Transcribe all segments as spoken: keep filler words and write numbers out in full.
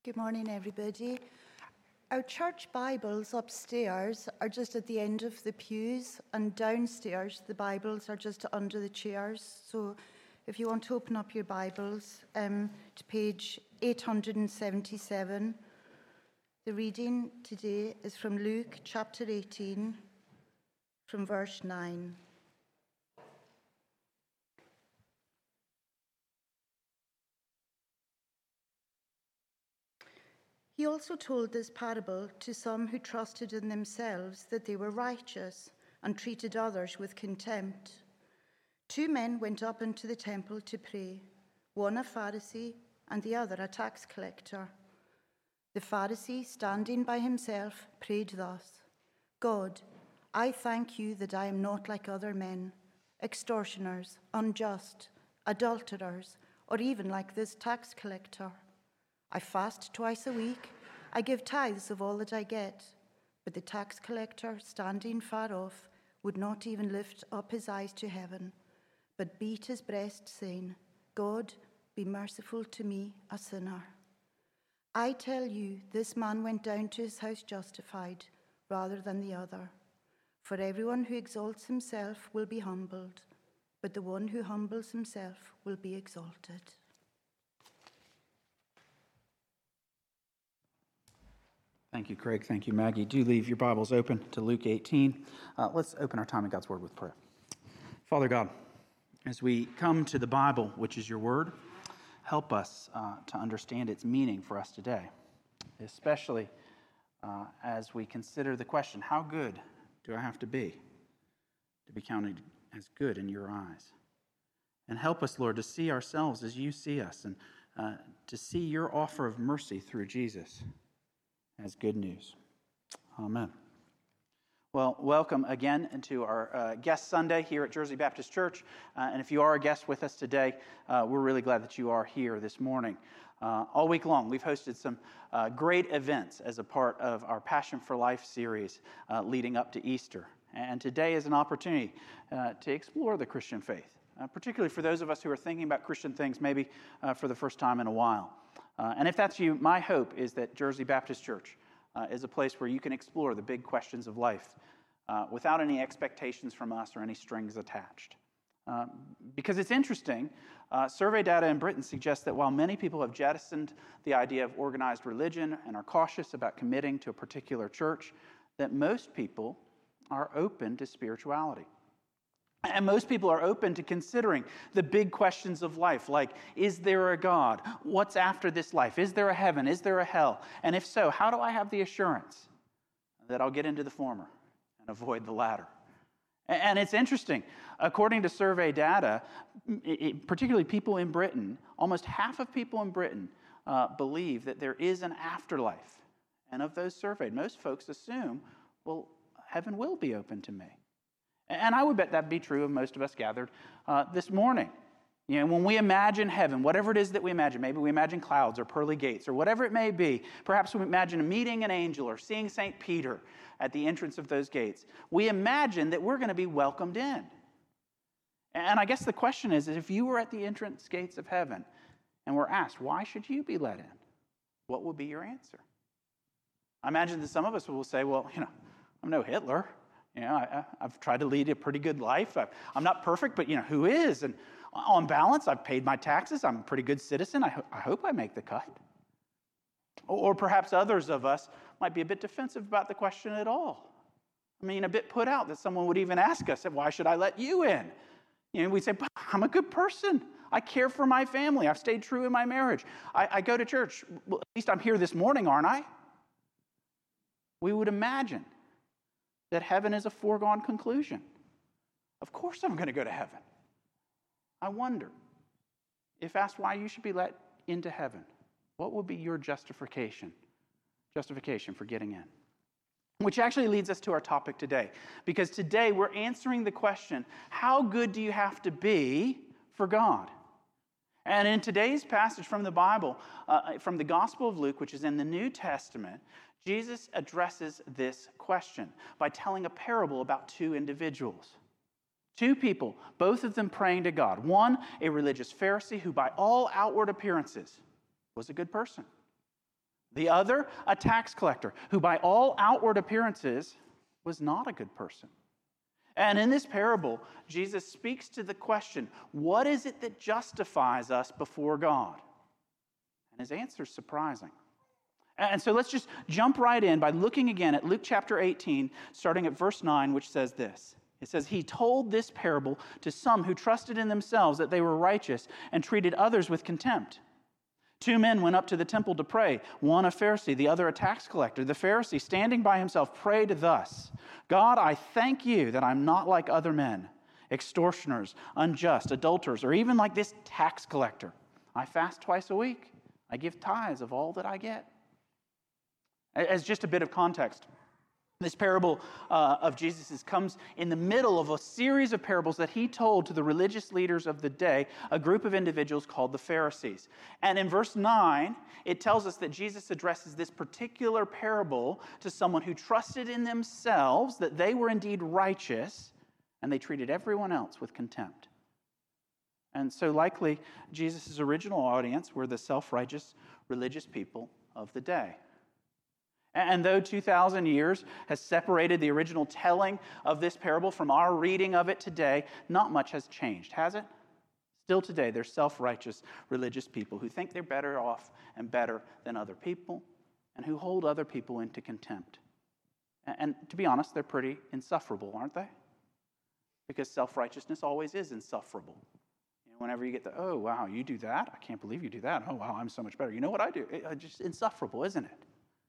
Good morning, everybody. Our church Bibles upstairs are just at the end of the pews, and downstairs the Bibles are just under the chairs. So if you want to open up your Bibles um, to page eight hundred seventy-seven, the reading today is from Luke chapter eighteen, from verse nine. He also told this parable to some who trusted in themselves that they were righteous and treated others with contempt. Two men went up into the temple to pray, one a Pharisee and the other a tax collector. The Pharisee, standing by himself, prayed thus: God, I thank you that I am not like other men, extortioners, unjust, adulterers, or even like this tax collector. I fast twice a week. I give tithes of all that I get. But the tax collector, standing far off, would not even lift up his eyes to heaven, but beat his breast, saying, God, be merciful to me, a sinner. I tell you, this man went down to his house justified rather than the other. For everyone who exalts himself will be humbled, but the one who humbles himself will be exalted. Thank you, Craig. Thank you, Maggie. Do leave your Bibles open to Luke eighteen. Uh, let's open our time in God's Word with prayer. Father God, as we come to the Bible, which is your Word, help us uh, to understand its meaning for us today, especially uh, as we consider the question, how good do I have to be to be counted as good in your eyes? And help us, Lord, to see ourselves as you see us, and uh, to see your offer of mercy through Jesus as good news. Amen. Well, welcome again to our uh, guest Sunday here at Jersey Baptist Church. Uh, and if you are a guest with us today, uh, we're really glad that you are here this morning. Uh, all week long, we've hosted some uh, great events as a part of our Passion for Life series uh, leading up to Easter. And today is an opportunity uh, to explore the Christian faith, uh, particularly for those of us who are thinking about Christian things maybe uh, for the first time in a while. Uh, and if that's you, my hope is that Jersey Baptist Church uh, is a place where you can explore the big questions of life uh, without any expectations from us or any strings attached. Uh, because it's interesting, uh, survey data in Britain suggests that while many people have jettisoned the idea of organized religion and are cautious about committing to a particular church, that most people are open to spirituality. And most people are open to considering the big questions of life, like, is there a God? What's after this life? Is there a heaven? Is there a hell? And if so, how do I have the assurance that I'll get into the former and avoid the latter? And it's interesting. According to survey data, it, particularly people in Britain, almost half of people in Britain uh, believe that there is an afterlife. And of those surveyed, most folks assume, well, heaven will be open to me. And I would bet that'd be true of most of us gathered uh, this morning. You know, when we imagine heaven, whatever it is that we imagine, maybe we imagine clouds or pearly gates or whatever it may be, perhaps we imagine meeting an angel or seeing Saint Peter at the entrance of those gates. We imagine that we're going to be welcomed in. And I guess the question is, if you were at the entrance gates of heaven and were asked, why should you be let in? What would be your answer? I imagine that some of us will say, well, you know, I'm no Hitler. You know, I, I've tried to lead a pretty good life. I, I'm not perfect, but, you know, who is? And on balance, I've paid my taxes. I'm a pretty good citizen. I, ho- I hope I make the cut. Or, or perhaps others of us might be a bit defensive about the question at all. I mean, a bit put out that someone would even ask us, why should I let you in? You know, we'd say, but I'm a good person. I care for my family. I've stayed true in my marriage. I, I go to church. Well, at least I'm here this morning, aren't I? We would imagine that heaven is a foregone conclusion. Of course I'm going to go to heaven. I wonder, if asked why you should be let into heaven, what would be your justification, justification for getting in? Which actually leads us to our topic today, because today we're answering the question, how good do you have to be for God? And in today's passage from the Bible, uh, from the Gospel of Luke, which is in the New Testament, Jesus addresses this question by telling a parable about two individuals. Two people, both of them praying to God. One, a religious Pharisee who by all outward appearances was a good person. The other, a tax collector, who by all outward appearances was not a good person. And in this parable, Jesus speaks to the question, what is it that justifies us before God? And his answer is surprising. And so let's just jump right in by looking again at Luke chapter eighteen, starting at verse nine, which says this. It says, he told this parable to some who trusted in themselves that they were righteous and treated others with contempt. Two men went up to the temple to pray, one a Pharisee, the other a tax collector. The Pharisee, standing by himself, prayed thus, God, I thank you that I'm not like other men, extortioners, unjust, adulterers, or even like this tax collector. I fast twice a week. I give tithes of all that I get. As just a bit of context, this parable uh, of Jesus' comes in the middle of a series of parables that he told to the religious leaders of the day, a group of individuals called the Pharisees. And in verse nine, it tells us that Jesus addresses this particular parable to someone who trusted in themselves that they were indeed righteous, and they treated everyone else with contempt. And so likely, Jesus' original audience were the self-righteous religious people of the day. And though two thousand years has separated the original telling of this parable from our reading of it today, not much has changed, has it? Still today, there's self-righteous religious people who think they're better off and better than other people and who hold other people into contempt. And to be honest, they're pretty insufferable, aren't they? Because self-righteousness always is insufferable. You know, whenever you get the, oh, wow, you do that? I can't believe you do that. Oh, wow, I'm so much better. You know what I do? It's just insufferable, isn't it?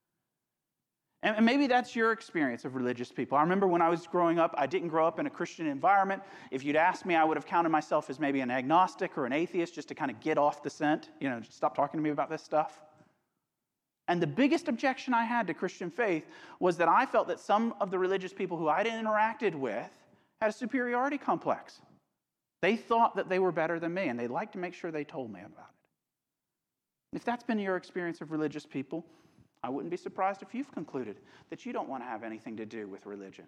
And maybe that's your experience of religious people. I remember when I was growing up, I didn't grow up in a Christian environment. If you'd asked me, I would have counted myself as maybe an agnostic or an atheist just to kind of get off the scent, you know, just stop talking to me about this stuff. And the biggest objection I had to Christian faith was that I felt that some of the religious people who I'd interacted with had a superiority complex. They thought that they were better than me, and they liked to make sure they told me about it. If that's been your experience of religious people, I wouldn't be surprised if you've concluded that you don't want to have anything to do with religion.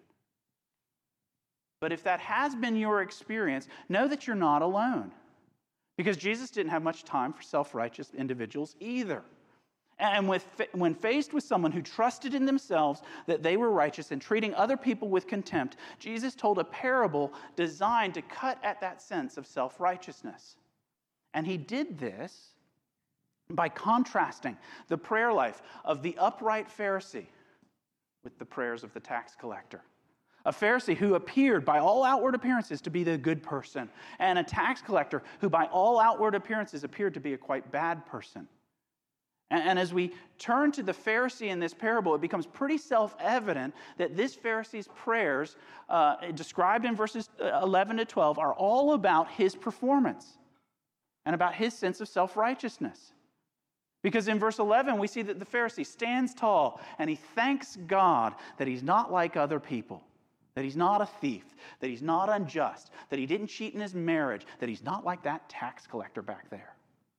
But if that has been your experience, know that you're not alone. Because Jesus didn't have much time for self-righteous individuals either. And with, when faced with someone who trusted in themselves that they were righteous and treating other people with contempt, Jesus told a parable designed to cut at that sense of self-righteousness. And he did this by contrasting the prayer life of the upright Pharisee with the prayers of the tax collector. A Pharisee who appeared by all outward appearances to be the good person, and a tax collector who by all outward appearances appeared to be a quite bad person. And, and as we turn to the Pharisee in this parable, it becomes pretty self-evident that this Pharisee's prayers, uh, described in verses eleven to twelve, are all about his performance and about his sense of self-righteousness. Because in verse eleven, we see that the Pharisee stands tall and he thanks God that he's not like other people, that he's not a thief, that he's not unjust, that he didn't cheat in his marriage, that he's not like that tax collector back there.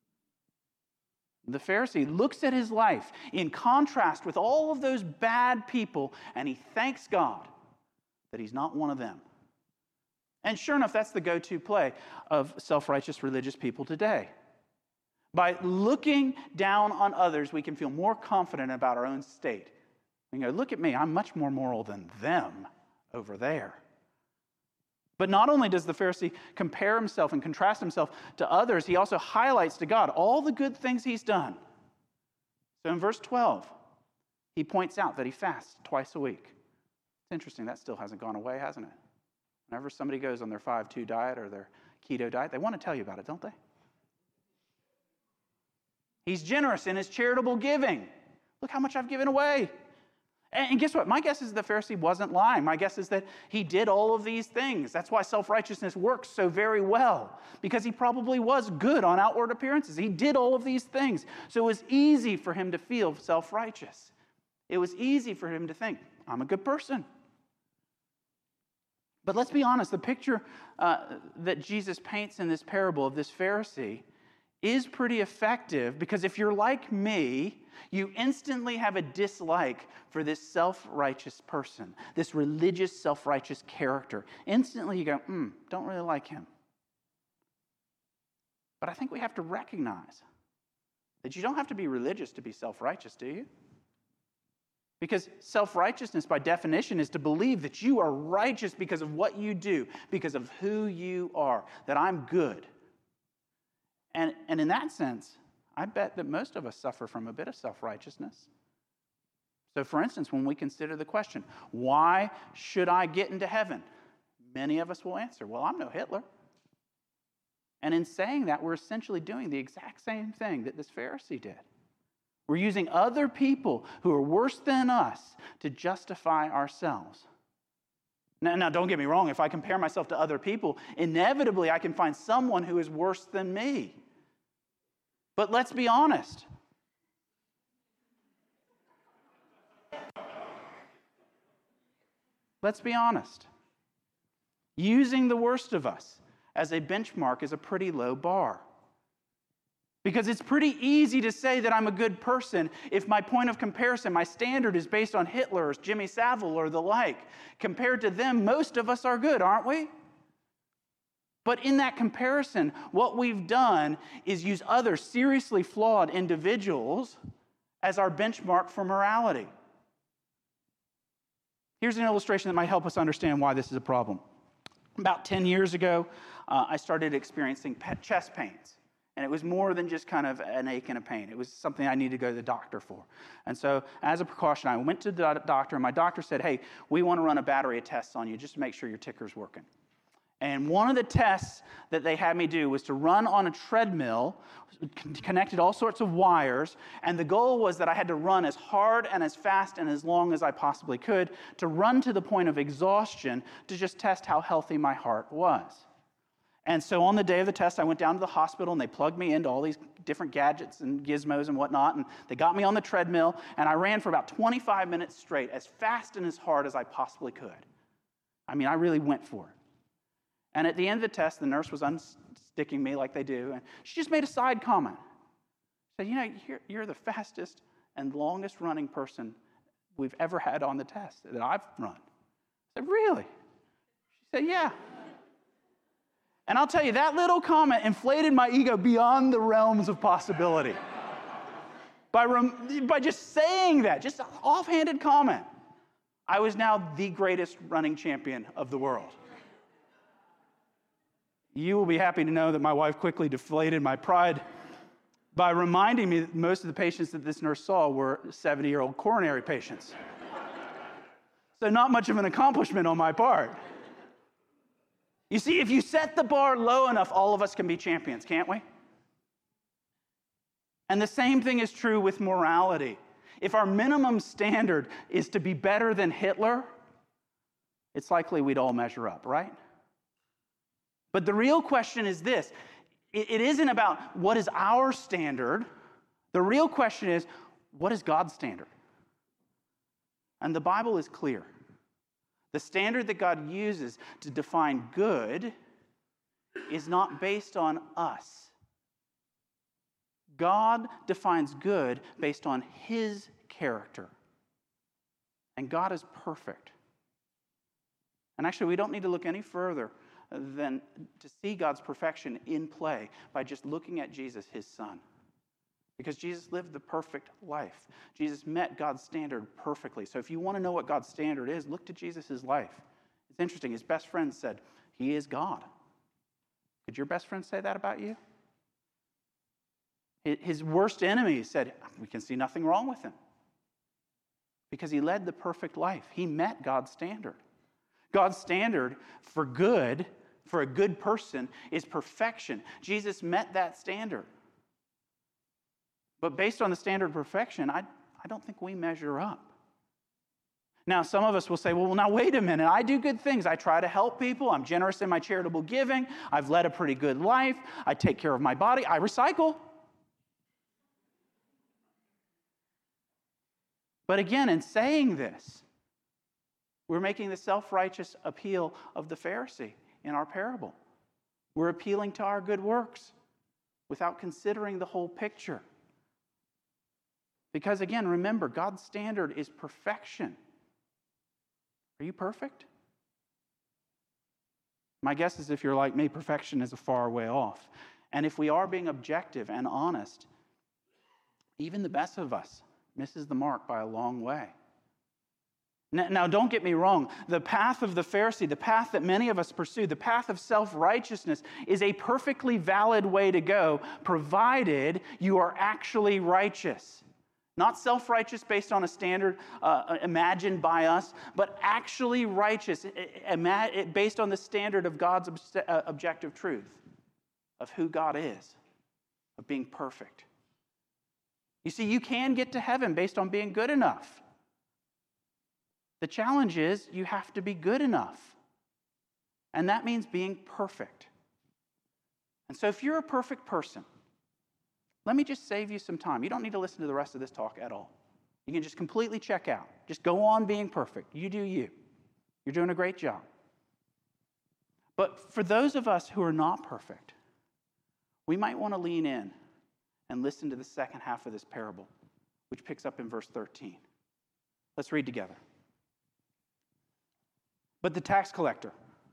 The Pharisee looks at his life in contrast with all of those bad people, and he thanks God that he's not one of them. And sure enough, that's the go-to play of self-righteous religious people today. By looking down on others, we can feel more confident about our own state. We can go, look at me, I'm much more moral than them over there. But not only does the Pharisee compare himself and contrast himself to others, he also highlights to God all the good things he's done. So in verse twelve, he points out that he fasts twice a week. It's interesting, that still hasn't gone away, hasn't it? Whenever somebody goes on their five two diet or their keto diet, they want to tell you about it, don't they? He's generous in his charitable giving. Look how much I've given away. And guess what? My guess is the Pharisee wasn't lying. My guess is that he did all of these things. That's why self-righteousness works so very well, because he probably was good on outward appearances. He did all of these things. So it was easy for him to feel self-righteous. It was easy for him to think, I'm a good person. But let's be honest, the picture uh, that Jesus paints in this parable of this Pharisee is pretty effective, because if you're like me, you instantly have a dislike for this self-righteous person, this religious self-righteous character. Instantly you go, hmm, don't really like him. But I think we have to recognize that you don't have to be religious to be self-righteous, do you? Because self-righteousness, by definition, is to believe that you are righteous because of what you do, because of who you are, that I'm good. And, and in that sense, I bet that most of us suffer from a bit of self-righteousness. So, for instance, when we consider the question, why should I get into heaven? Many of us will answer, well, I'm no Hitler. And in saying that, we're essentially doing the exact same thing that this Pharisee did. We're using other people who are worse than us to justify ourselves. Now, now, don't get me wrong. If I compare myself to other people, inevitably I can find someone who is worse than me. But let's be honest. Let's be honest. Using the worst of us as a benchmark is a pretty low bar. Because it's pretty easy to say that I'm a good person if my point of comparison, my standard is based on Hitler or Jimmy Savile or the like. Compared to them, most of us are good, aren't we? But in that comparison, what we've done is use other seriously flawed individuals as our benchmark for morality. Here's an illustration that might help us understand why this is a problem. About ten years ago, uh, I started experiencing chest pains. And it was more than just kind of an ache and a pain. It was something I needed to go to the doctor for. And so as a precaution, I went to the doctor, and my doctor said, hey, we want to run a battery of tests on you just to make sure your ticker's working. And one of the tests that they had me do was to run on a treadmill, connected all sorts of wires, and the goal was that I had to run as hard and as fast and as long as I possibly could to run to the point of exhaustion to just test how healthy my heart was. And so on the day of the test, I went down to the hospital, and they plugged me into all these different gadgets and gizmos and whatnot, and they got me on the treadmill, and I ran for about twenty-five minutes straight, as fast and as hard as I possibly could. I mean, I really went for it. And at the end of the test, the nurse was unsticking me like they do, and she just made a side comment. She said, you know, you're, you're the fastest and longest running person we've ever had on the test that I've run. I said, really? She said, yeah. And I'll tell you, that little comment inflated my ego beyond the realms of possibility. by, rem- by just saying that, just an offhanded comment, I was now the greatest running champion of the world. You will be happy to know that my wife quickly deflated my pride by reminding me that most of the patients that this nurse saw were seventy-year-old coronary patients. So not much of an accomplishment on my part. You see, if you set the bar low enough, all of us can be champions, can't we? And the same thing is true with morality. If our minimum standard is to be better than Hitler, it's likely we'd all measure up, right? But the real question is this. It isn't about what is our standard. The real question is, what is God's standard? And the Bible is clear. The standard that God uses to define good is not based on us. God defines good based on his character. And God is perfect. And actually, we don't need to look any further than to see God's perfection in play by just looking at Jesus, his son. Because Jesus lived the perfect life. Jesus met God's standard perfectly. So if you want to know what God's standard is, look to Jesus' life. It's interesting. His best friend said, he is God. Could your best friend say that about you? His worst enemy said, we can see nothing wrong with him. Because he led the perfect life. He met God's standard. God's standard for good, for a good person, is perfection. Jesus met that standard. But based on the standard of perfection, I, I don't think we measure up. Now, some of us will say, well, now wait a minute. I do good things. I try to help people. I'm generous in my charitable giving. I've led a pretty good life. I take care of my body. I recycle. But again, in saying this, we're making the self-righteous appeal of the Pharisee in our parable. We're appealing to our good works without considering the whole picture. Because again, remember, God's standard is perfection. Are you perfect? My guess is if you're like me, perfection is a far way off. And if we are being objective and honest, even the best of us misses the mark by a long way. Now, don't get me wrong. The path of the Pharisee, the path that many of us pursue, the path of self-righteousness is a perfectly valid way to go, provided you are actually righteous. Not self-righteous based on a standard uh, imagined by us, but actually righteous based on the standard of God's objective truth, of who God is, of being perfect. You see, you can get to heaven based on being good enough. The challenge is you have to be good enough. And that means being perfect. And so if you're a perfect person, let me just save you some time. You don't need to listen to the rest of this talk at all. You can just completely check out. Just go on being perfect. You do you. You're doing a great job. But for those of us who are not perfect, we might want to lean in and listen to the second half of this parable, which picks up in verse thirteen. Let's read together. But the tax collector,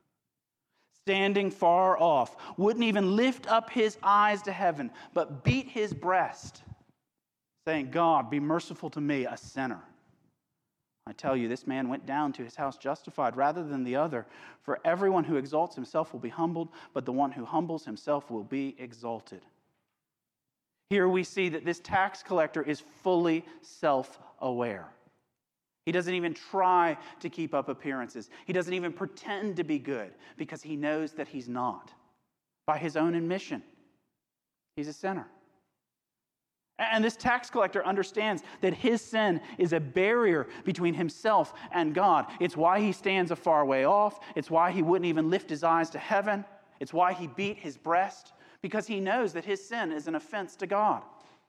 standing far off, wouldn't even lift up his eyes to heaven, but beat his breast, saying, God, be merciful to me, a sinner. I tell you, this man went down to his house justified rather than the other. For everyone who exalts himself will be humbled, but the one who humbles himself will be exalted. Here we see that this tax collector is fully self-aware. He doesn't even try to keep up appearances. He doesn't even pretend to be good because he knows that he's not. By his own admission, he's a sinner. And this tax collector understands that his sin is a barrier between himself and God. It's why he stands a far way off. It's why he wouldn't even lift his eyes to heaven. It's why he beat his breast, because he knows that his sin is an offense to God.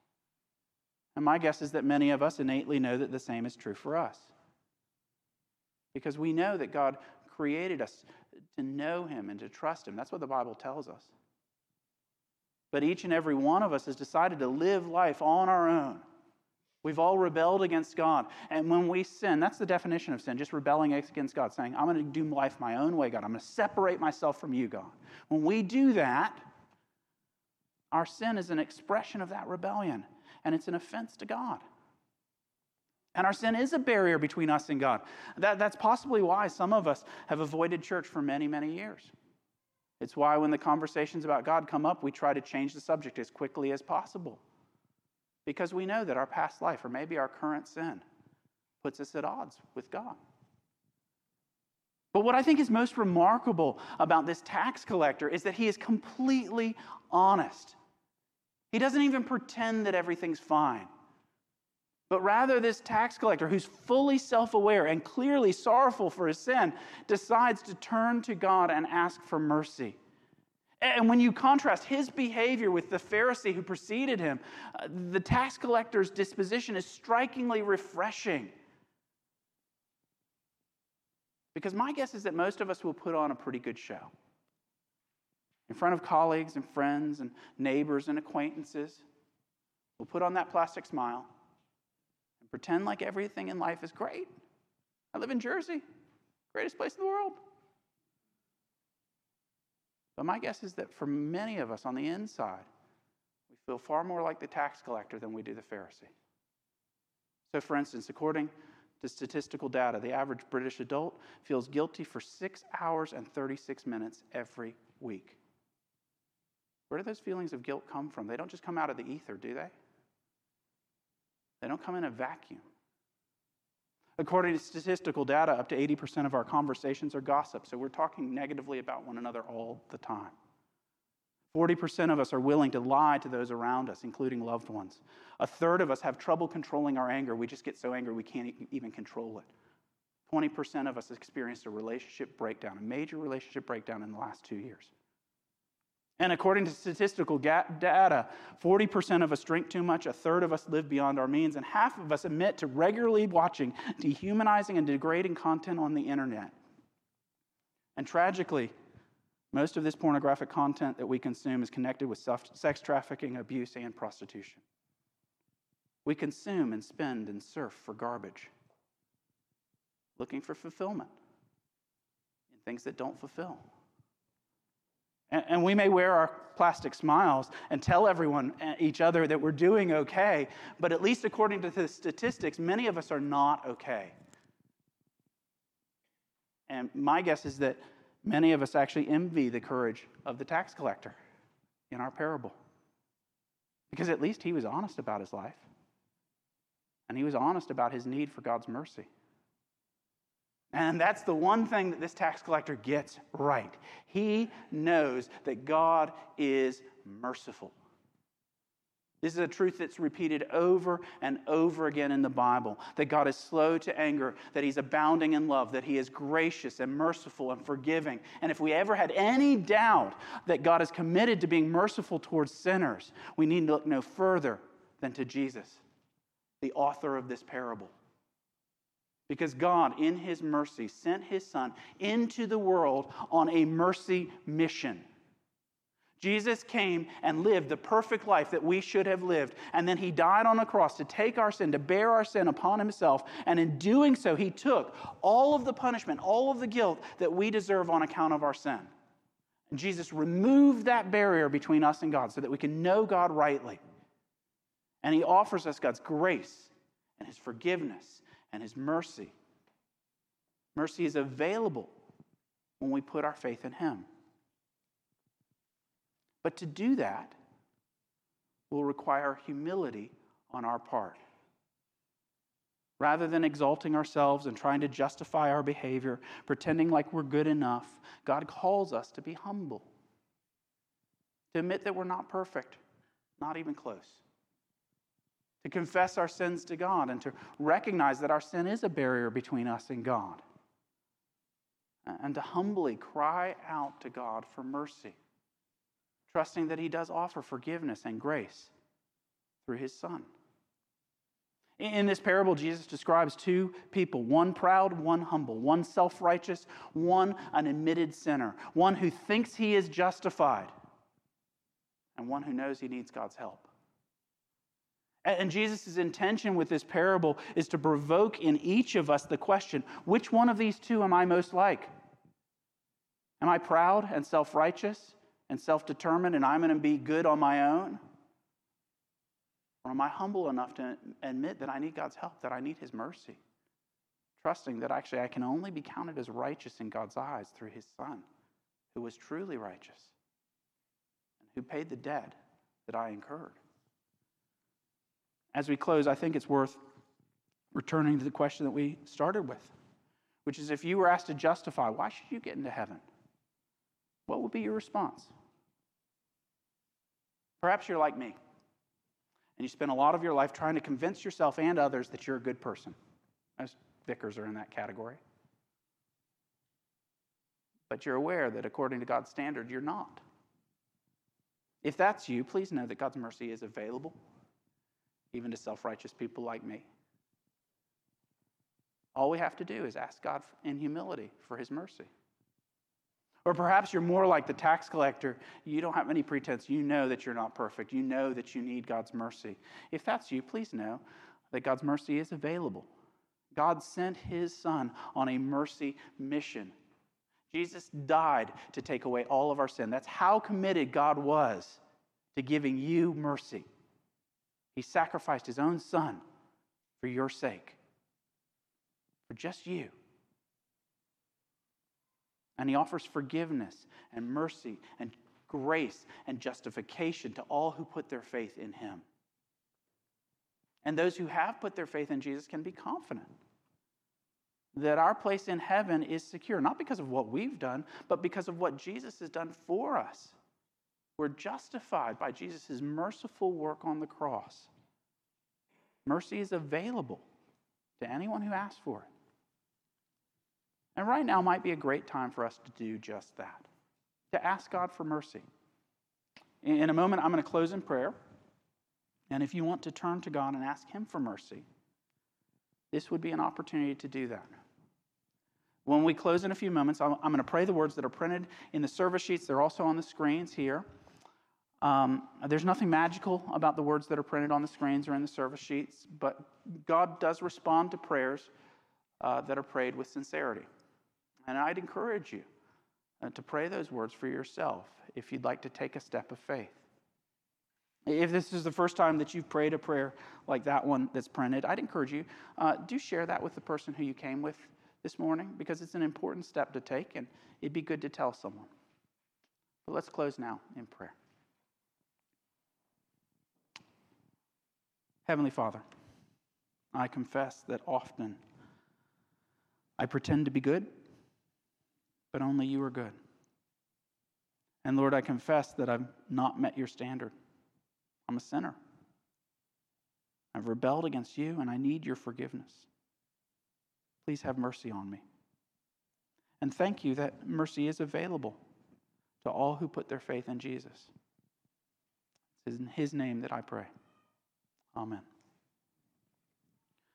And my guess is that many of us innately know that the same is true for us. Because we know that God created us to know him and to trust him. That's what the Bible tells us. But each and every one of us has decided to live life on our own. We've all rebelled against God. And when we sin, that's the definition of sin, just rebelling against God, saying, I'm going to do life my own way, God. I'm going to separate myself from you, God. When we do that, our sin is an expression of that rebellion. And it's an offense to God. And our sin is a barrier between us and God. That, that's possibly why some of us have avoided church for many, many years. It's why when the conversations about God come up, we try to change the subject as quickly as possible. Because we know that our past life, or maybe our current sin, puts us at odds with God. But what I think is most remarkable about this tax collector is that he is completely honest. He doesn't even pretend that everything's fine. But rather, this tax collector, who's fully self-aware and clearly sorrowful for his sin, decides to turn to God and ask for mercy. And when you contrast his behavior with the Pharisee who preceded him, uh, the tax collector's disposition is strikingly refreshing. Because my guess is that most of us will put on a pretty good show. In front of colleagues and friends and neighbors and acquaintances, we'll put on that plastic smile and pretend like everything in life is great. I live in Jersey, greatest place in the world. But my guess is that for many of us on the inside, we feel far more like the tax collector than we do the Pharisee. So for instance, according to statistical data, the average British adult feels guilty for six hours and thirty-six minutes every week. Where do those feelings of guilt come from? They don't just come out of the ether, do they? They don't come in a vacuum. According to statistical data, up to eighty percent of our conversations are gossip, so we're talking negatively about one another all the time. forty percent of us are willing to lie to those around us, including loved ones. A third of us have trouble controlling our anger. We just get so angry we can't even control it. twenty percent of us experienced a relationship breakdown, a major relationship breakdown in the last two years. And according to statistical data, forty percent of us drink too much, a third of us live beyond our means, and half of us admit to regularly watching dehumanizing and degrading content on the internet. And tragically, most of this pornographic content that we consume is connected with sex trafficking, abuse, and prostitution. We consume and spend and surf for garbage, looking for fulfillment in things that don't fulfill. And, and we may wear our plastic smiles and tell everyone, each other, that we're doing okay, but at least according to the statistics, many of us are not okay. And my guess is that many of us actually envy the courage of the tax collector in our parable. Because at least he was honest about his life. And he was honest about his need for God's mercy. And that's the one thing that this tax collector gets right. He knows that God is merciful. This is a truth that's repeated over and over again in the Bible, that God is slow to anger, that he's abounding in love, that he is gracious and merciful and forgiving. And if we ever had any doubt that God is committed to being merciful towards sinners, we need to look no further than to Jesus, the author of this parable. Because God, in his mercy, sent his Son into the world on a mercy mission. Jesus came and lived the perfect life that we should have lived. And then he died on a cross to take our sin, to bear our sin upon himself. And in doing so, he took all of the punishment, all of the guilt that we deserve on account of our sin. And Jesus removed that barrier between us and God so that we can know God rightly. And he offers us God's grace and his forgiveness and his mercy. Mercy is available when we put our faith in him. But to do that will require humility on our part. Rather than exalting ourselves and trying to justify our behavior, pretending like we're good enough, God calls us to be humble. To admit that we're not perfect, not even close. To confess our sins to God and to recognize that our sin is a barrier between us and God. And to humbly cry out to God for mercy, trusting that he does offer forgiveness and grace through his Son. In this parable, Jesus describes two people, one proud, one humble, one self-righteous, one an admitted sinner, one who thinks he is justified, and one who knows he needs God's help. And Jesus' intention with this parable is to provoke in each of us the question, which one of these two am I most like? Am I proud and self-righteous and self-determined, and I'm going to be good on my own? Or am I humble enough to admit that I need God's help, that I need his mercy, trusting that actually I can only be counted as righteous in God's eyes through his Son, who was truly righteous and who paid the debt that I incurred? As we close, I think it's worth returning to the question that we started with, which is, if you were asked to justify, why should you get into heaven? What would be your response? Perhaps you're like me, and you spend a lot of your life trying to convince yourself and others that you're a good person. Most vicars are in that category. But you're aware that according to God's standard, you're not. If that's you, please know that God's mercy is available, even to self-righteous people like me. All we have to do is ask God in humility for his mercy. Or perhaps you're more like the tax collector. You don't have any pretense. You know that you're not perfect. You know that you need God's mercy. If that's you, please know that God's mercy is available. God sent his Son on a mercy mission. Jesus died to take away all of our sin. That's how committed God was to giving you mercy. He sacrificed his own Son for your sake, for just you. And he offers forgiveness and mercy and grace and justification to all who put their faith in him. And those who have put their faith in Jesus can be confident that our place in heaven is secure, not because of what we've done, but because of what Jesus has done for us. We're justified by Jesus' merciful work on the cross. Mercy is available to anyone who asks for it. And right now might be a great time for us to do just that, to ask God for mercy. In a moment, I'm going to close in prayer. And if you want to turn to God and ask him for mercy, this would be an opportunity to do that. When we close in a few moments, I'm going to pray the words that are printed in the service sheets. They're also on the screens here. Um, there's nothing magical about the words that are printed on the screens or in the service sheets, but God does respond to prayers uh, that are prayed with sincerity. And I'd encourage you uh, to pray those words for yourself if you'd like to take a step of faith. If this is the first time that you've prayed a prayer like that one that's printed, I'd encourage you, uh, do share that with the person who you came with this morning, because it's an important step to take, and it'd be good to tell someone. But let's close now in prayer. Heavenly Father, I confess that often I pretend to be good, but only you are good. And Lord, I confess that I've not met your standard. I'm a sinner. I've rebelled against you, and I need your forgiveness. Please have mercy on me. And thank you that mercy is available to all who put their faith in Jesus. It's in his name that I pray. Amen.